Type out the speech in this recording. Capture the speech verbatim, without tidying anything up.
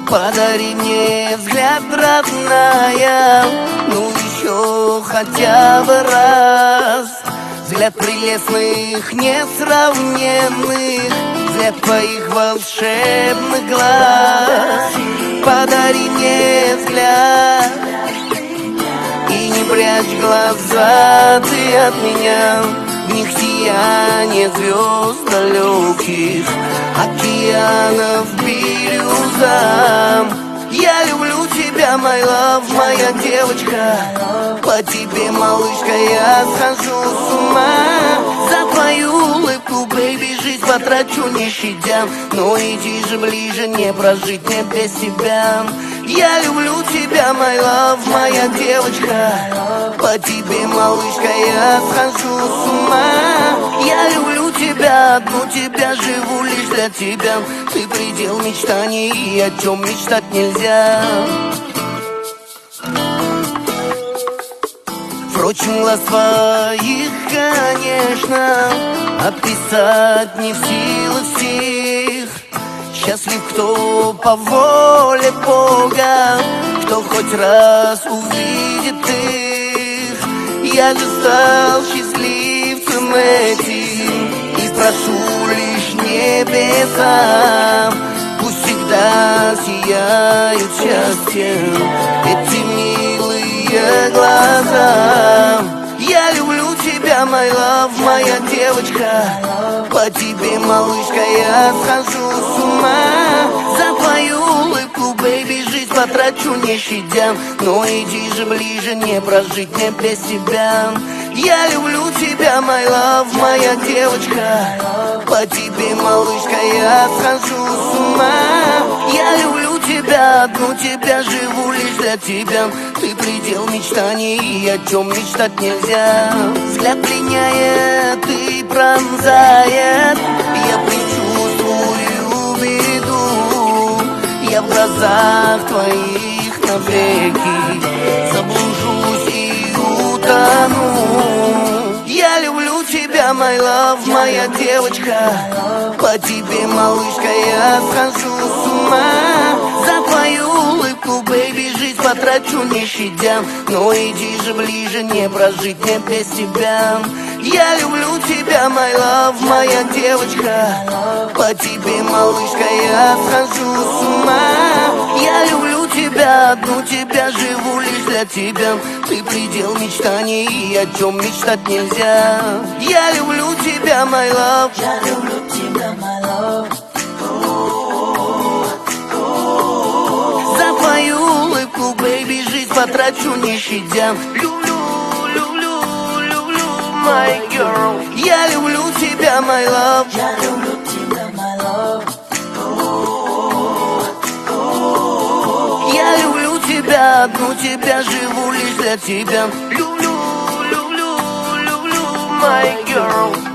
Подари мне взгляд, родная, ну еще хотя бы раз. Взгляд прелестных, несравненных, взгляд твоих волшебных глаз. Подари мне взгляд и не прячь глаза ты от меня. В них сияние звезд далеких, океанов бирюза. Я люблю тебя, my love, моя девочка. По тебе, малышка, я схожу с ума. За твою улыбку, бэйби, жизнь потрачу не щадя. Но иди же ближе, не прожить мне без тебя. Я люблю тебя, my love, моя девочка. По тебе, малышка, я схожу с ума. Я люблю тебя, одну тебя, живу лишь для тебя. Ты предел мечтаний, и о чем мечтать нельзя. Впрочем, глаз твоих, конечно, описать не в силах всех. Счастлив, кто по воле Бога, кто хоть раз увидит их. Я же стал счастливцем этим и прошу лишь небеса. Пусть всегда сияют счастьем эти милые глаза. Я люблю тебя, my love, моя девочка. По тебе, малышка, я схожу с ума. За твою улыбку, бэйби, жизнь потрачу не щадя. Но иди же ближе, не прожить мне без тебя. Я люблю тебя, my love, моя девочка. По тебе, малышка, я схожу с ума. Я люблю тебя, одну тебя, живу лишь для тебя. Ты предел мечтаний, и о чем мечтать нельзя. Взгляд пленяет и пронзает, я предчувствую беду. Я в глазах твоих навеки заблужусь и утону. Я люблю тебя, my love, моя девочка. По тебе, малышка, я схожу с ума. За твою улыбку, бэйби, жизнь потрачу не щадя. Но иди же ближе, не прожить мне без тебя. Я люблю тебя, my love, моя девочка. По тебе, малышка, я схожу с ума. Я люблю тебя, одну тебя, живу лишь для тебя. Ты предел мечтаний, и о чем мечтать нельзя. Я люблю тебя, my love. Я люблю тебя, my love. За твою улыбку, бэйби, жизнь потрачу не щадя. Люблю, люблю, люблю, my girl. Я люблю тебя, my love. Я люблю тебя, my love. Я люблю тебя, одну тебя, живу лишь для тебя. Люблю, люблю, люблю, my girl.